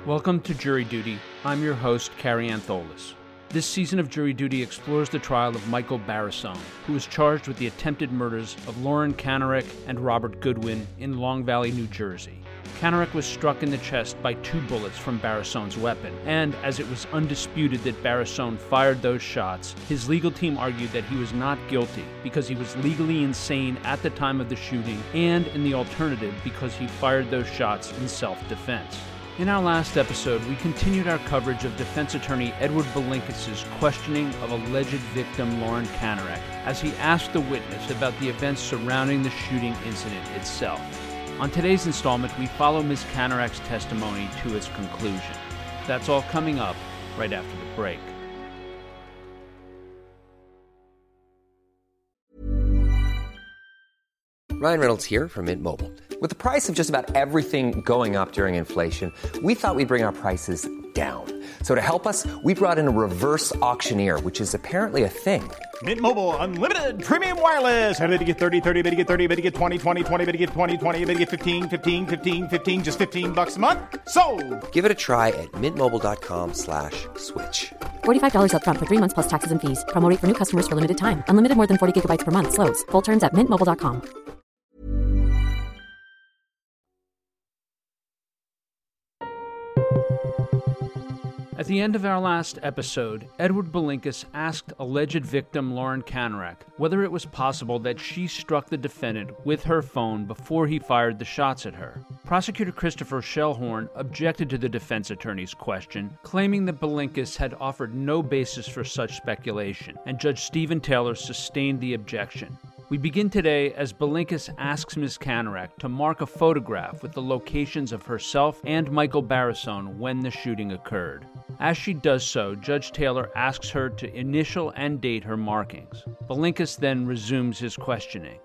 Welcome to Jury Duty. I'm your host, Carrie Antholis. This season of Jury Duty explores the trial of Michael Barrisone, who was charged with the attempted murders of Lauren Kanarek and Robert Goodwin in Long Valley, New Jersey. Kanarek was struck in the chest by 2 bullets from Barrisone's weapon, and as it was undisputed that Barrisone fired those shots, his legal team argued that he was not guilty because he was legally insane at the time of the shooting, and in the alternative because he fired those shots in self-defense. In our last episode, we continued our coverage of defense attorney Edward Belinkis' questioning of alleged victim Lauren Kanarek as he asked the witness about the events surrounding the shooting incident itself. On today's installment, we follow Ms. Kanarek's testimony to its conclusion. That's all coming up right after the break. Ryan Reynolds here from Mint Mobile. With the price of just about everything going up during inflation, we thought we'd bring our prices down. So to help us, we brought in a reverse auctioneer, which is apparently a thing. Mint Mobile Unlimited Premium Wireless. How to get 30, 30, bit to get 30, bit to get 20, 20, 20, bit to get 20, 20, bit to get 15, 15, 15, 15, just $15 a month? Sold! Give it a try at mintmobile.com/switch. $45 up front for 3 months plus taxes and fees. Promo rate for new customers for limited time. Unlimited more than 40 gigabytes per month. Slows full terms at mintmobile.com. At the end of our last episode, Edward Belinkis asked alleged victim Lauren Kanarek whether it was possible that she struck the defendant with her phone before he fired the shots at her. Prosecutor Christopher Schellhorn objected to the defense attorney's question, claiming that Belinkis had offered no basis for such speculation, and Judge Stephen Taylor sustained the objection. We begin today as Belinkis asks Ms. Kanarek to mark a photograph with the locations of herself and Michael Barrisone when the shooting occurred. As she does so, Judge Taylor asks her to initial and date her markings. Belinkis then resumes his questioning.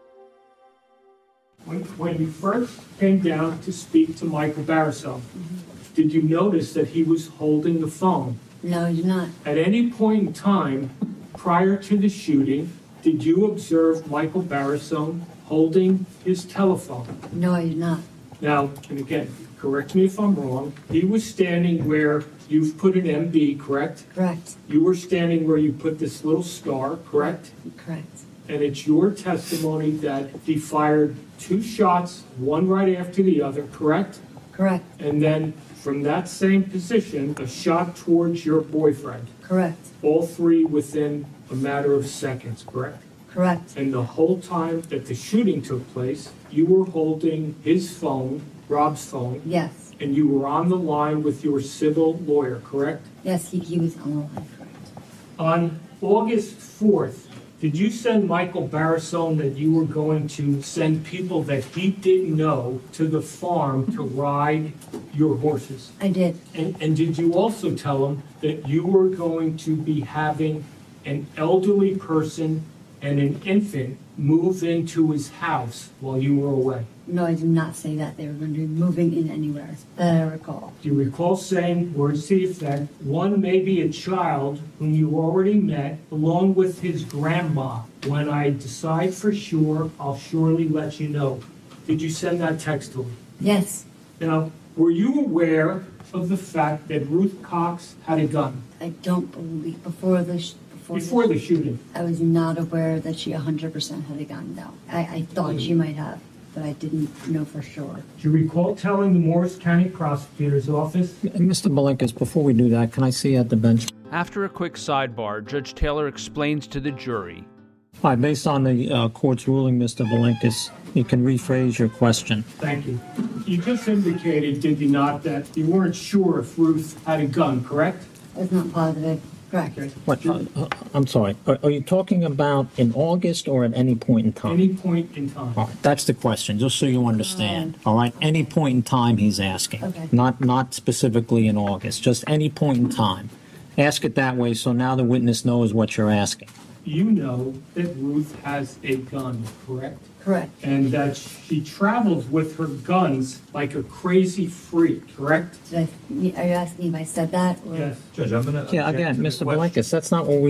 When you first came down to speak to Michael Barrisone, did you notice that he was holding the phone? No, I did not. At any point in time prior to the shooting, did you observe Michael Barrisone holding his telephone? No, I did not. Now, and again, correct me if I'm wrong, he was standing where you've put an MB, correct? Correct. You were standing where you put this little star, correct? Correct. And it's your testimony that he fired 2 shots, one right after the other, correct? Correct. And then from that same position, a shot towards your boyfriend. Correct. All 3 within a matter of seconds, correct? Correct. And the whole time that the shooting took place, you were holding his phone, Rob's phone. Yes. And you were on the line with your civil lawyer, correct? Yes, he was on the line, correct. On August 4th, did you send Michael Barrisone that you were going to send people that he didn't know to the farm to ride your horses? I did. And did you also tell him that you were going to be having an elderly person and an infant move into his house while you were away? No, I did not say that they were going to be moving in anywhere that I recall. Do you recall saying, words to the effect, one may be a child whom you already met, along with his grandma. When I decide for sure, I'll surely let you know. Did you send that text to him? Yes. Now, were you aware of the fact that Ruth Cox had a gun? I don't believe, before the shooting. I was not aware that she 100% had a gun, no. I thought she might have, but I didn't know for sure. Do you recall telling the Morris County Prosecutor's Office? Mr. Belinkis, before we do that, can I see you at the bench? After a quick sidebar, Judge Taylor explains to the jury. All right, based on the court's ruling, Mr. Belinkis, you can rephrase your question. Thank you. You just indicated, did you not, that you weren't sure if Ruth had a gun, correct? I was not positive. Correct. What? I'm sorry. Are you talking about in August or at any point in time? Any point in time. All right, that's the question, just so you understand. All right, any point in time he's asking. Okay. Not specifically in August, just any point in time. Ask it that way so now the witness knows what you're asking. You know that Ruth has a gun, correct? Correct. And that she travels with her guns like a crazy freak, correct? Are you asking if I said that? Or? Yes. Judge, I'm going to. Yeah, again, Mr. Belinkis, that's not what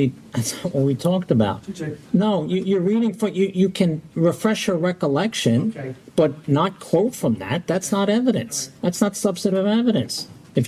we talked about. No, you're reading for you can refresh your recollection, okay, but not quote from that. That's not evidence. That's not substantive evidence. If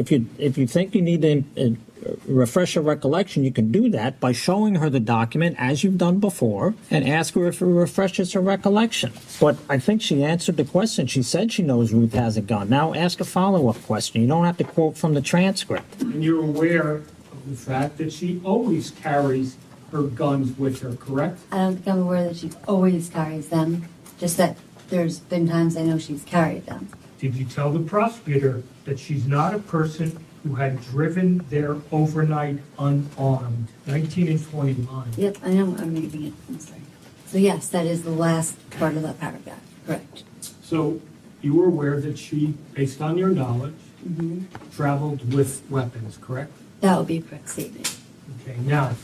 you think you need to refresh her recollection, you can do that by showing her the document as you've done before and ask her if it refreshes her recollection. But I think she answered the question. She said she knows Ruth has a gun. Now ask a follow-up question. You don't have to quote from the transcript. And you're aware of the fact that she always carries her guns with her, correct? I don't think I'm aware that she always carries them, just that there's been times I know she's carried them. Did you tell the prosecutor that she's not a person who had driven there overnight unarmed? 19 and 29. Yep, I know, I'm reading it, I'm sorry. So yes, that is the last part of that paragraph, correct. So you were aware that she, based on your knowledge, traveled with weapons, correct? That would be a correct statement. Okay, now,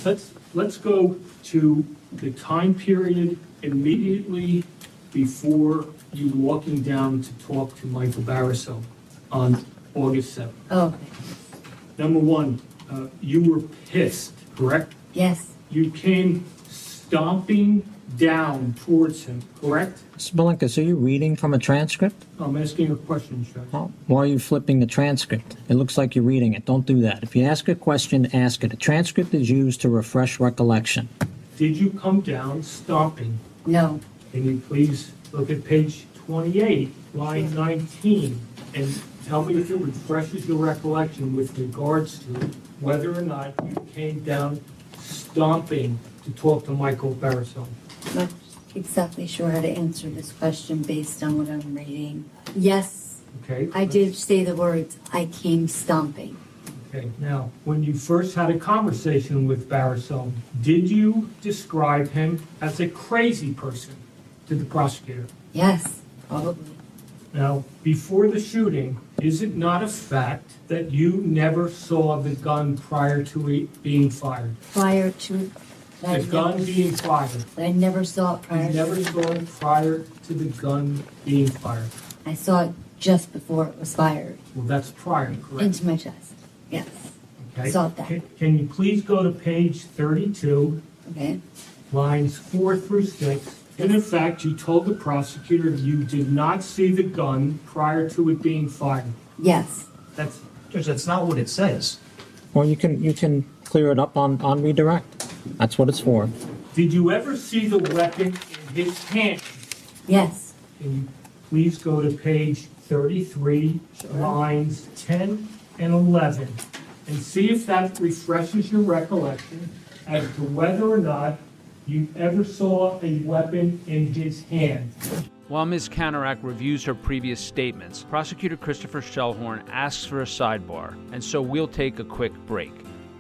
let's go to the time period immediately before you walking down to talk to Michael Barasso on August 7th. Oh, okay. Number one, you were pissed, correct? Yes, You came stomping down towards him, correct? Mr. Belinkas, are you reading from a transcript? I'm asking a question, Judge. Oh, why are you flipping the transcript? It looks like you're reading it. Don't do that. If you ask a question, ask it. A transcript is used to refresh recollection. Did you come down stomping? no, Can you please look at page 28, line 19, and tell me if it refreshes your recollection with regards to whether or not you came down stomping to talk to Michael Barasso? I'm not exactly sure how to answer this question based on what I'm reading. Yes, Okay? I did say the words, I came stomping. Okay, now, when you first had a conversation with Barasso, did you describe him as a crazy person to the prosecutor? Yes, probably. Now, before the shooting, is it not a fact that you never saw the gun prior to it being fired? Prior to The gun being fired. I never saw it prior. You never saw it prior to the gun being fired. I saw it just before it was fired Well, that's prior, correct? into my chest. Yes. Okay. saw that. Can you please go to page 32, Okay. lines 4 through 6? And in fact, you told the prosecutor you did not see the gun prior to it being fired. Yes. Judge, that's not what it says. Or you can clear it up on redirect. That's what it's for. Did you ever see the weapon in his hand? Yes. Can you please go to page 33, lines 10 and 11, and see if that refreshes your recollection as to whether or not you ever saw a weapon in his hand. While Ms. Kanarak reviews her previous statements, Prosecutor Christopher Schellhorn asks for a sidebar, and so we'll take a quick break.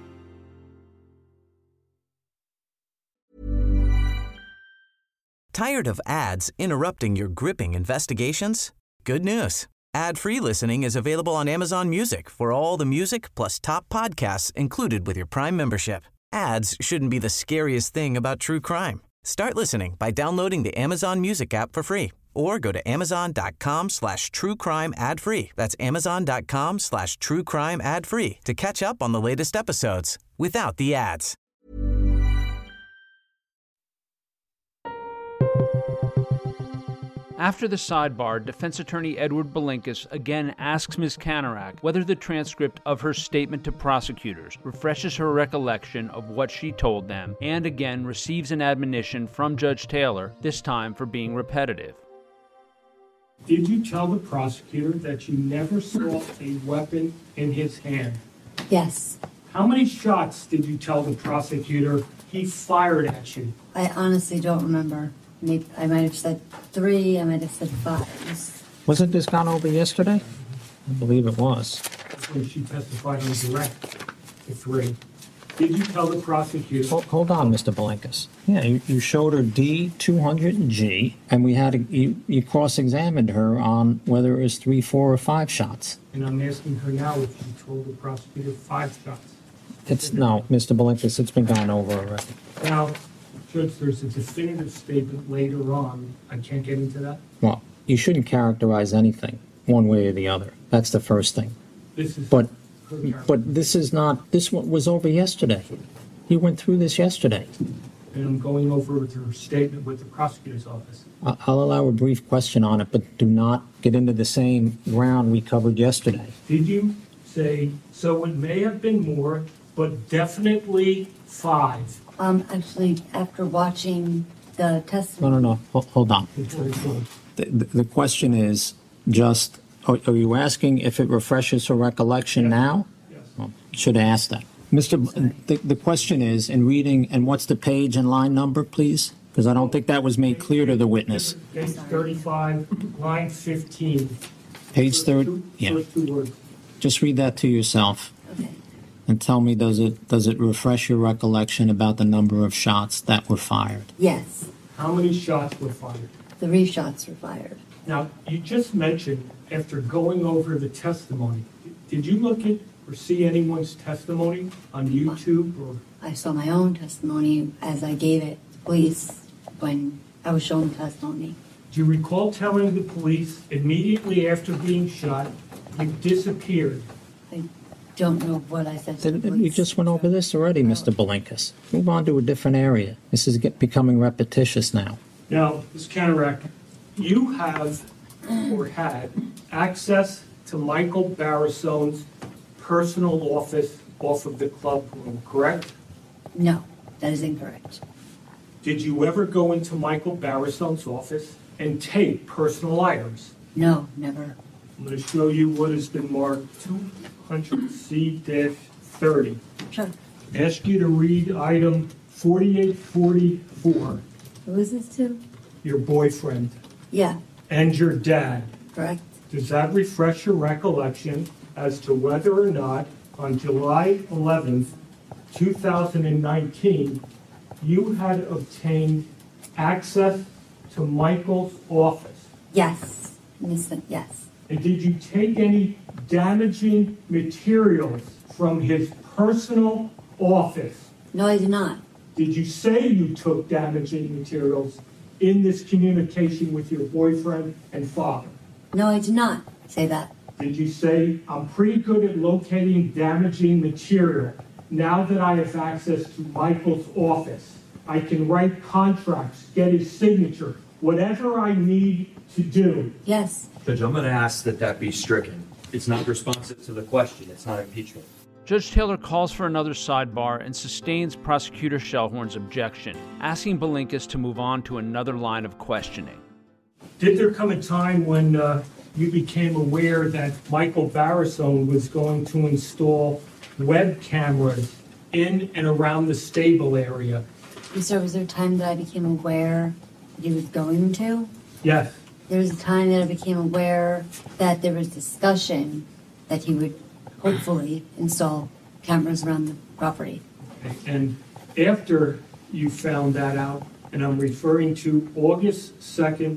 Tired of ads interrupting your gripping investigations? Good news. Ad-free listening is available on Amazon Music for all the music plus top podcasts included with your Prime membership. Ads shouldn't be the scariest thing about true crime. Start listening by downloading the Amazon Music app for free or go to amazon.com/truecrime ad-free. That's amazon.com/truecrime ad-free to catch up on the latest episodes without the ads. After the sidebar, defense attorney Edward Belinkas again asks Ms. Kanarak whether the transcript of her statement to prosecutors refreshes her recollection of what she told them, and again receives an admonition from Judge Taylor, this time for being repetitive. Did you tell the prosecutor that you never saw a weapon in his hand? Yes. How many shots did you tell the prosecutor he fired at you? I honestly don't remember. Maybe I might have said 3, I might have said 5. Wasn't this gone over yesterday? I believe it was. That's when she testified on direct to 3. Did you tell the prosecutor? Hold on, Mr. Belinkas. Yeah, you showed her D, 200, and G, and you cross-examined her on whether it was 3, 4, or 5 shots. And I'm asking her now if you told the prosecutor 5 shots. No, Mr. Belinkas, it's been gone over already. Now, Judge, there's a definitive statement later on. I can't get into that. Well, you shouldn't characterize anything one way or the other. That's the first thing. This is But this is not. This one was over yesterday. You went through this yesterday. and I'm going over with her statement with the prosecutor's office. I'll allow a brief question on it, but do not get into the same ground we covered yesterday. Did you say, so it may have been more, but definitely 5? Actually, after watching the testimony. No. Hold on. The question is just, are you asking if it refreshes her recollection now? Yes. Well, should have asked that. The question is, in reading, and what's the page and line number, please? Because I don't think that was made clear to the witness. Page 35, line 15. Page 30, yeah. First 2 words. Just read that to yourself Okay. and tell me, does it refresh your recollection about the number of shots that were fired? Yes. How many shots were fired? 3 shots were fired. Now, you just mentioned, after going over the testimony, did you look at or see anyone's testimony on YouTube? Or I saw my own testimony as I gave it to police when I was shown testimony. do you recall telling the police immediately after being shot, you disappeared? I don't know what I said to the police. We just went over this already, Mr. Belinkas. Move on to a different area. This is becoming repetitious now. Now, Ms. Kanarek, you have or had access to Michael Barasone's personal office off of the club room, correct? No, that is incorrect. Did you ever go into Michael Barasone's office and take personal items? No, never. I'm going to show you what has been marked 200C-30. Sure. Ask you to read item 4844, Who is this to? your boyfriend Yeah, and your dad. correct. Does that refresh your recollection as to whether or not on July 11th, 2019, you had obtained access to Michael's office? Yes, yes. And did you take any damaging materials from his personal office? No, I did not. Did you say you took damaging materials in this communication with your boyfriend and father? No, I did not say that. Did you say, I'm pretty good at locating damaging material. Now that I have access to Michael's office, I can write contracts, get his signature, whatever I need to do? Yes. Judge, I'm going to ask that be stricken. It's not responsive to the question. It's not impeachment. Judge Taylor calls for another sidebar and sustains Prosecutor Shellhorn's objection, asking Belinkas to move on to another line of questioning. Did there come a time when you became aware that Michael Barasone was going to install web cameras in and around the stable area? So was there a time that I became aware that he was going to? Yes. There was a time that I became aware that there was discussion that he would hopefully install cameras around the property. And after you found that out, and I'm referring to August 2nd,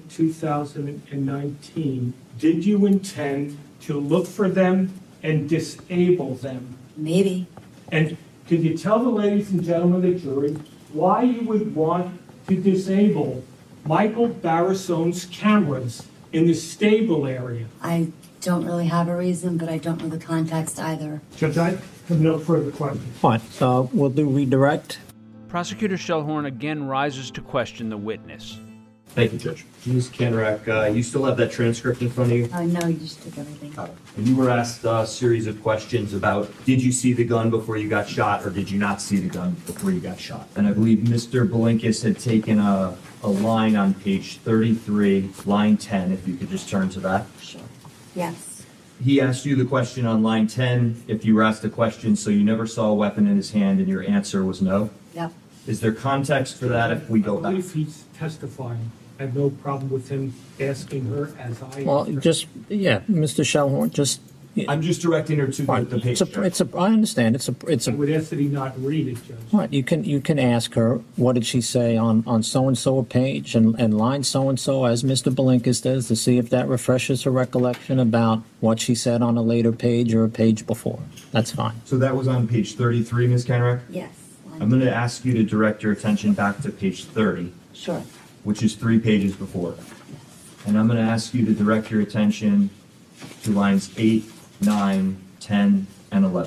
2019, did you intend to look for them and disable them? Maybe. And could you tell the ladies and gentlemen of the jury why you would want to disable Michael Barasone's cameras in the stable area? I don't really have a reason, but I don't know the context either. Judge, I have no further questions. Fine. We'll do redirect. Prosecutor Shellhorn again rises to question the witness. Thank you, Judge. Ms. Kanarek, you still have that transcript in front of you? No, you just took everything. And you were asked a series of questions about, did you see the gun before you got shot, or did you not see the gun before you got shot? And I believe Mr. Belinkas had taken a line on page 33, line 10, if you could just turn to that. Sure. Yes. He asked you the question on line 10, if you were asked a question, so you never saw a weapon in his hand, and your answer was no? Yep. Is there context for that if we go I back? believe he's testifying. I have no problem with him asking her as I Well, answer. Mr. Shellhorn, just. I'm just directing her to the page. I understand. It's I a. would ask that he not read it, Judge. Right. You can ask her, what did she say on so and so a page and line so and so, as Mr. Belinkas does, to see if that refreshes her recollection about what she said on a later page or a page before. That's fine. So that was on page 33, Ms. Kanarek? Yes. I'm going to ask you to direct your attention back to page 30, Sure. which is 3 pages before. And I'm going to ask you to direct your attention to lines 8, 9, 10, and 11.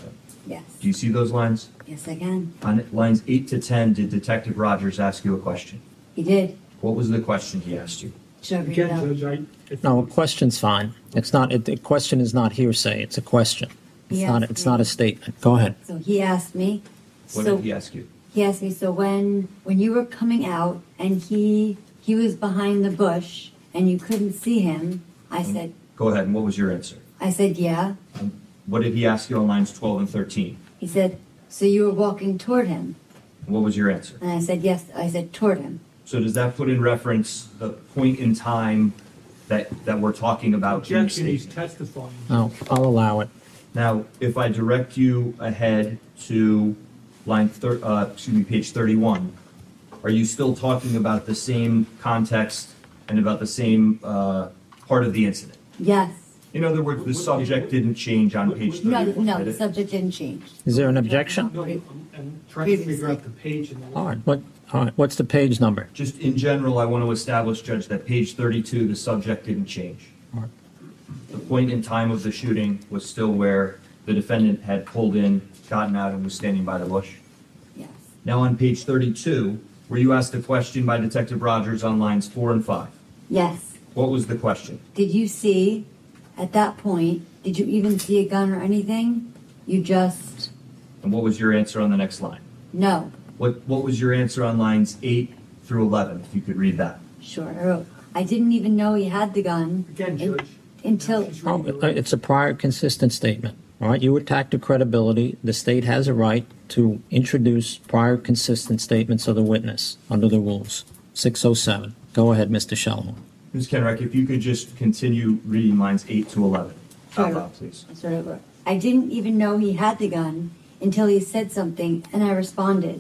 Yes. Do you see those lines? Yes, I can. On lines 8 to 10, did Detective Rogers ask you a question? He did. What was the question he asked you? Should I read it Again, out? Judge, No, a question's fine. It's not, the question is not hearsay, it's a question. It's He not, asked it's me. not a statement. Go ahead. So he asked me. What so did he ask you? He asked me, so when you were coming out and he was behind the bush and you couldn't see him, I said, Go ahead, and what was your answer? I said, yeah. What did he ask you on lines 12 and 13? He said, so you were walking toward him? What was your answer? And I said, yes. I said, toward him. So does that put in reference the point in time that we're talking about? in the objection, he's statement? testifying. No, I'll allow it. Now, if I direct you ahead to page 31, are you still talking about the same context and about the same part of the incident? Yes. In other words, the subject didn't change on page 31. No, did the it? subject didn't change. Is there an objection? No, I'm trying to figure out the page in the All right, what's the page number? Just in general, I want to establish, Judge, that page 32, the subject didn't change. All right. The point in time of the shooting was still where the defendant had pulled in, gotten out, and was standing by the bush. Yes. Now on page 32, were you asked a question by Detective Rogers on lines 4 and 5? Yes. What was the question? Did you see, at that point, did you even see a gun or anything? You just, And what was your answer on the next line? no. What was your answer on lines 8 through 11, if you could read that? Sure, I wrote, I didn't even know he had the gun. Again, Judge. Until, Oh, it's a prior consistent statement. All right, you attacked the credibility. The state has a right to introduce prior consistent statements of the witness under the rules. 607. Go ahead, Mr. Shellhorn. Ms. Kenrick, if you could just continue reading lines 8 to 11. Out Sure. loud, please. I sort of wrote, I didn't even know he had the gun until he said something and I responded.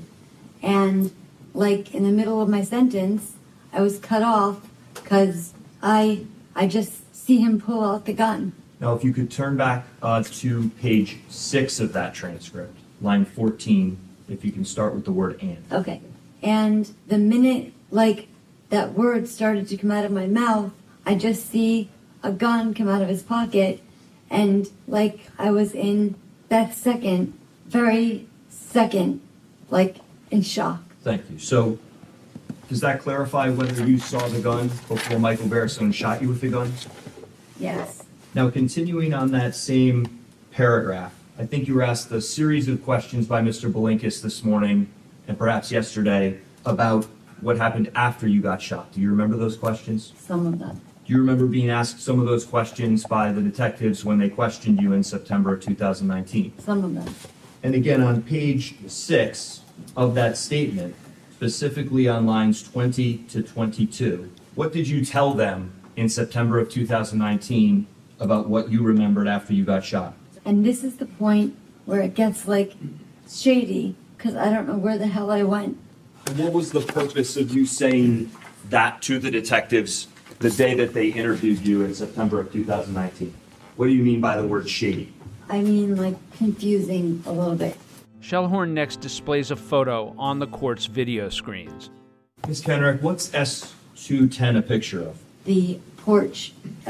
And like in the middle of my sentence, I was cut off because I just see him pull out the gun. Now, if you could turn back to page 6 of that transcript, line 14, if you can start with the word "and." Okay. And the minute, like, that word started to come out of my mouth, I just see a gun come out of his pocket. And, like, I was in that second, very second, like, in shock. Thank you. So, does that clarify whether you saw the gun before Michael Barrasone shot you with the gun? Yes. Now, continuing on that same paragraph, I think you were asked a series of questions by Mr. Belinkis this morning and perhaps yesterday about what happened after you got shot. Do you remember those questions? Some of them. Do you remember being asked some of those questions by the detectives when they questioned you in September of 2019? Some of them. And again, on page 6 of that statement, specifically on lines 20 to 22, what did you tell them in September of 2019 about what you remembered after you got shot? And this is the point where it gets, like, shady, because I don't know where the hell I went. What was the purpose of you saying that to the detectives the day that they interviewed you in September of 2019? What do you mean by the word shady? I mean, like, confusing a little bit. Shellhorn next displays a photo on the court's video screens. Ms. Kenrick, what's S210 a picture of? The porch,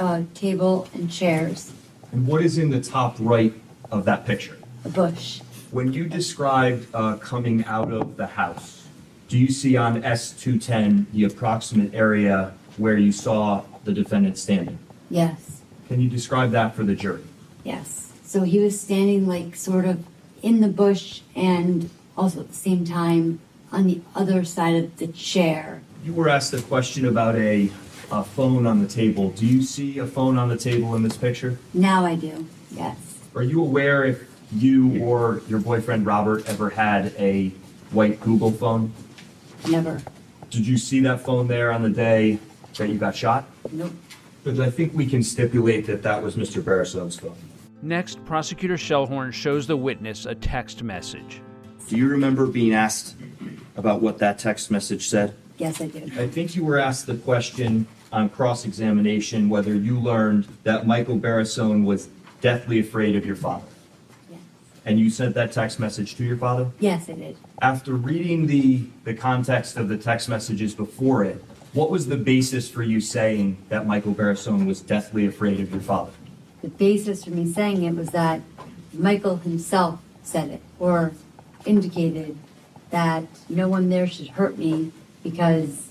table, and chairs, And what is in the top right of that picture? a bush. When you described coming out of the house, do you see on S210 the approximate area where you saw the defendant standing? Yes, Can you describe that for the jury? yes. So he was standing, like, sort of in the bush and also at the same time on the other side of the chair. You were asked a question about a phone on the table. Do you see a phone on the table in this picture? Now I do, yes. Are you aware if you or your boyfriend Robert ever had a white Google phone? Never. Did you see that phone there on the day that you got shot? Nope. Because I think we can stipulate that that was Mr. Barasone's phone. Next, Prosecutor Shellhorn shows the witness a text message. Do you remember being asked about what that text message said? Yes, I did. I think you were asked the question on cross-examination whether you learned that Michael Barasone was deathly afraid of your father. Yes. And you sent that text message to your father? Yes, I did. After reading the context of the text messages before it, what was the basis for you saying that Michael Barasone was deathly afraid of your father? The basis for me saying it was that Michael himself said it or indicated that no one there should hurt me because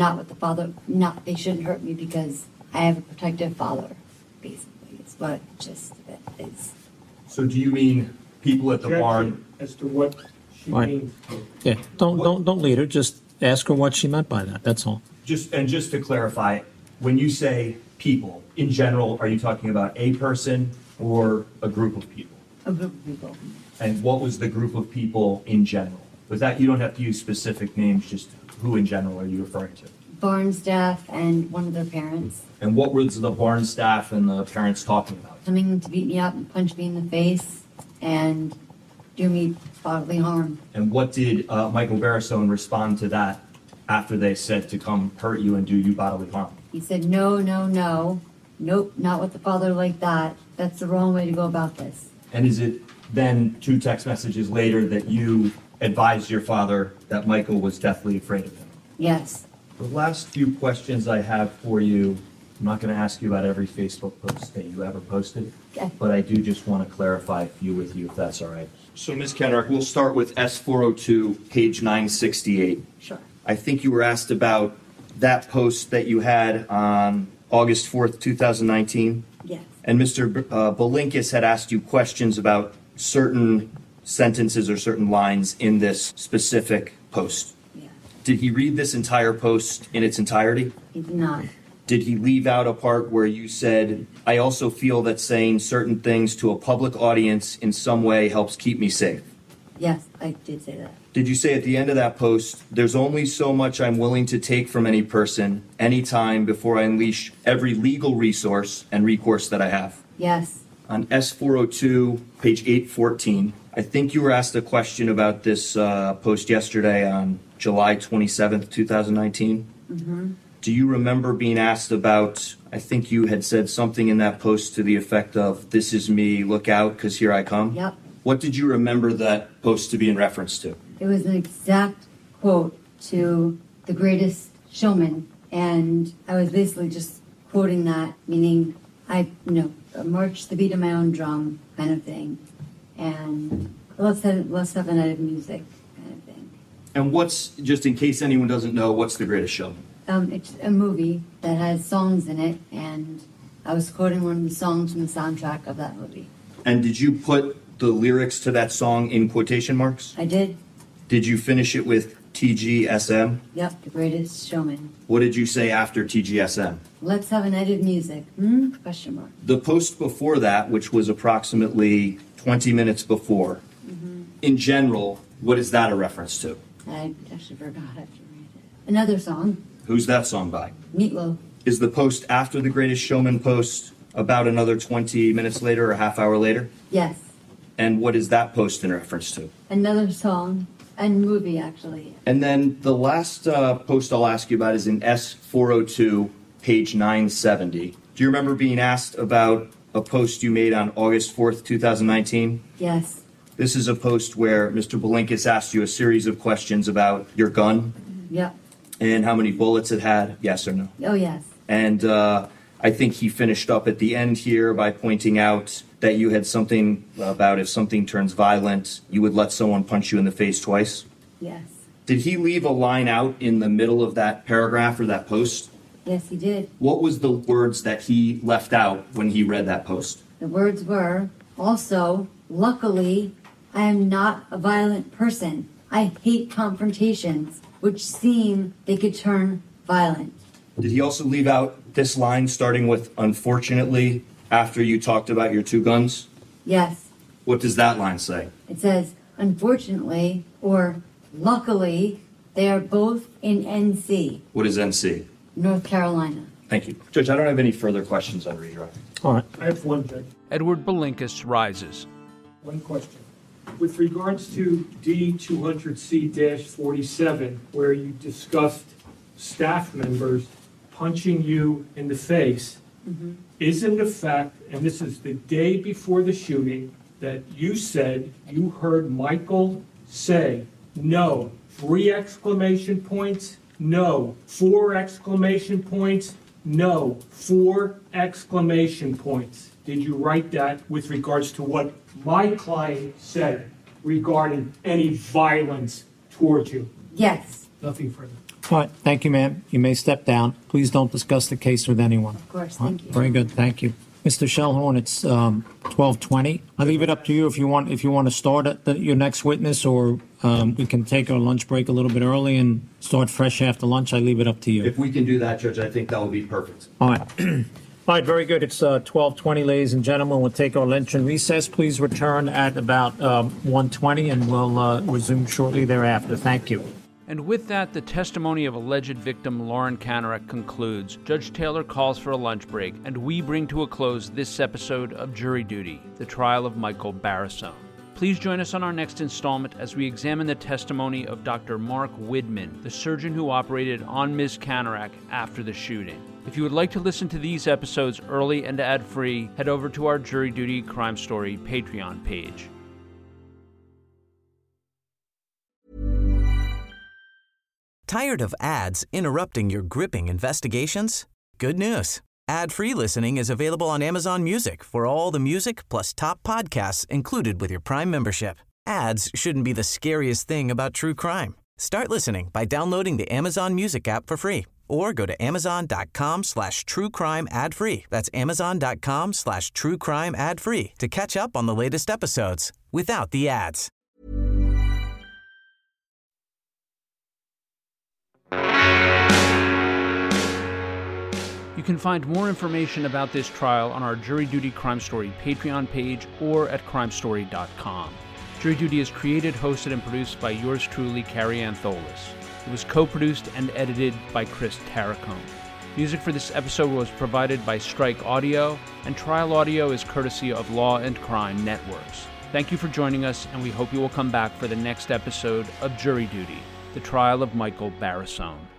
they shouldn't hurt me because I have a protective father, basically, is what just it is. So do you mean people at the barn? As to what she Right. means. Yeah, don't lead her. Just ask her what she meant by that. That's all. Just to clarify, when you say people, in general, are you talking about a person or a group of people? A group of people. And what was the group of people in general? Was that, you don't have to use specific names, just who in general are you referring to? Barn staff and one of their parents And what was the barn staff and the parents talking about? coming to beat me up and punch me in the face and do me bodily harm. And what did Michael Barrisone respond to that after they said to come hurt you and do you bodily harm? He said, no, no, no. Nope, not with the father like that. That's the wrong way to go about this. And is it then 2 text messages later that you advised your father that Michael was deathly afraid of him? Yes. The last few questions I have for you, I'm not going to ask you about every Facebook post that you ever posted, Okay. but I do just want to clarify a few with you, if that's all right. So, Ms. Kenrick, we'll start with S402, page 968. Sure. I think you were asked about that post that you had on August 4th, 2019. Yes. And Mr. Belinkis had asked you questions about certain sentences or certain lines in this specific post. Yeah. Did he read this entire post in its entirety? He did not. Did he leave out a part where you said, I also feel that saying certain things to a public audience in some way helps keep me safe? Yes, I did say that. Did you say at the end of that post, there's only so much I'm willing to take from any person, anytime, before I unleash every legal resource and recourse that I have? Yes. On S402, page 814, I think you were asked a question about this post yesterday on July 27th, 2019. Mm-hmm. Do you remember being asked about, I think you had said something in that post to the effect of, this is me, look out, because here I come? Yep. What did you remember that post to be in reference to? It was an exact quote to The Greatest Showman, and I was basically just quoting that, meaning I, march to the beat of my own drum kind of thing, and let's have a night of music kind of thing. And what's, just in case anyone doesn't know, what's The Greatest Showman? It's a movie that has songs in it, and I was quoting one of the songs from the soundtrack of that movie. And did you put the lyrics to that song in quotation marks? I did. Did you finish it with TGSM? Yep, The Greatest Showman. What did you say after TGSM? Let's have a night of music. Question mark. The post before that, which was approximately 20 minutes before, in general, what is that a reference to? I actually forgot. I have to read it. Another song. Who's that song by? Meatloaf. Is the post after the Greatest Showman post about another 20 minutes later or a half hour later? Yes. And what is that post in reference to? Another song and movie, actually. And then the last post I'll ask you about is in S402, page 970. Do you remember being asked about a post you made on August 4th, 2019? Yes. This is a post where Mr. Belinkis asked you a series of questions about your gun Yep. and how many bullets it had, yes or no? Oh, yes. And I think he finished up at the end here by pointing out that you had something about if something turns violent, you would let someone punch you in the face twice. Yes. Did he leave a line out in the middle of that paragraph or that post? Yes, he did. What was the words that he left out when he read that post? The words were, also, luckily, I am not a violent person. I hate confrontations, which seem they could turn violent. Did he also leave out this line starting with unfortunately after you talked about your 2 guns? Yes. What does that line say? It says, unfortunately, or luckily, they are both in NC, What is NC? North Carolina. Thank you. Judge, I don't have any further questions on redirect. All right. I have one thing. Edward Belinkis rises. One question. With regards to D200C-47, where you discussed staff members punching you in the face, isn't the fact, and this is the day before the shooting, that you said you heard Michael say, no, 3 exclamation points, no, 4 exclamation points, no, 4 exclamation points. Did you write that with regards to what my client said? regarding any violence towards you. Yes, Nothing further. All right, thank you, ma'am. You may step down. Please don't discuss the case with anyone. of course, All right, thank you. very good, thank you. Mr. Shellhorn, it's 12:20. I'll leave it up to you if you want to start at your next witness, or we can take our lunch break a little bit early and start fresh after lunch. I leave it up to you. If we can do that, Judge, I think that would be perfect. All right. All right, very good. It's 12:20, ladies and gentlemen. We'll take our lunch and recess. Please return at about 1:20, and we'll resume shortly thereafter. Thank you. And with that, the testimony of alleged victim Lauren Kanarek concludes. Judge Taylor calls for a lunch break, and we bring to a close this episode of Jury Duty, the trial of Michael Barrisone. Please join us on our next installment as we examine the testimony of Dr. Mark Widman, the surgeon who operated on Ms. Kanarek after the shooting. If you would like to listen to these episodes early and ad-free, head over to our Jury Duty Crime Story Patreon page. Tired of ads interrupting your gripping investigations? Good news. Ad-free listening is available on Amazon Music for all the music plus top podcasts included with your Prime membership. Ads shouldn't be the scariest thing about true crime. Start listening by downloading the Amazon Music app for free or go to amazon.com/truecrime ad-free. That's amazon.com/truecrime ad-free to catch up on the latest episodes without the ads. You can find more information about this trial on our Jury Duty Crime Story Patreon page or at crimestory.com. Jury Duty is created, hosted, and produced by yours truly, Carrie Antholis. It was co-produced and edited by Chris Tarracone. Music for this episode was provided by Strike Audio, and Trial Audio is courtesy of Law and Crime Networks. Thank you for joining us, and we hope you will come back for the next episode of Jury Duty, the trial of Michael Barrisone.